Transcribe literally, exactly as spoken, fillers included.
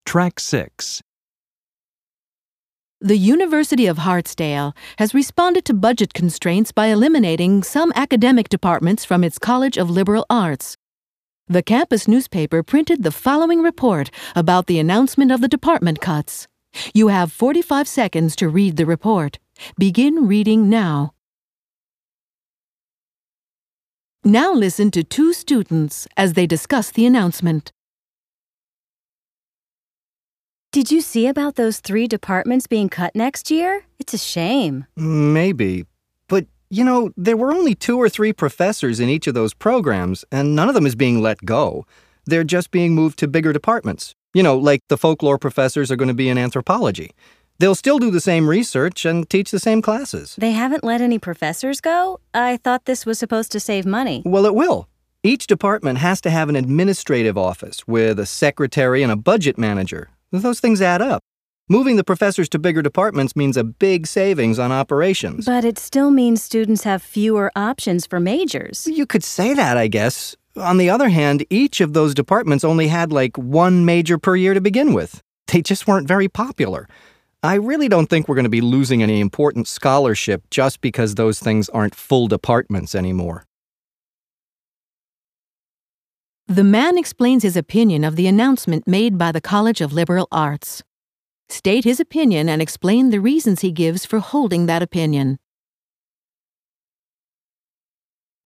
Track six. The University of Hartsdale has responded to budget constraints by eliminating some academic departments from its College of Liberal Arts. The campus newspaper printed the following report about the announcement of the department cuts. You have forty-five seconds to read the report. Begin reading now. Now listen to two students as they discuss the announcement. Did you see about those three departments being cut next year? It's a shame. Maybe. But, you know, there were only two or three professors in each of those programs, and none of them is being let go. They're just being moved to bigger departments. You know, like the folklore professors are going to be in anthropology. They'll still do the same research and teach the same classes. They haven't let any professors go? I thought this was supposed to save money. Well, it will. Each department has to have an administrative office with a secretary and a budget manager. Those things add up. Moving the professors to bigger departments means a big savings on operations. But it still means students have fewer options for majors. You could say that, I guess. On the other hand, each of those departments only had like one major per year to begin with. They just weren't very popular. I really don't think we're going to be losing any important scholarship just because those things aren't full departments anymore. The man explains his opinion of the announcement made by the College of Liberal Arts. State his opinion and explain the reasons he gives for holding that opinion.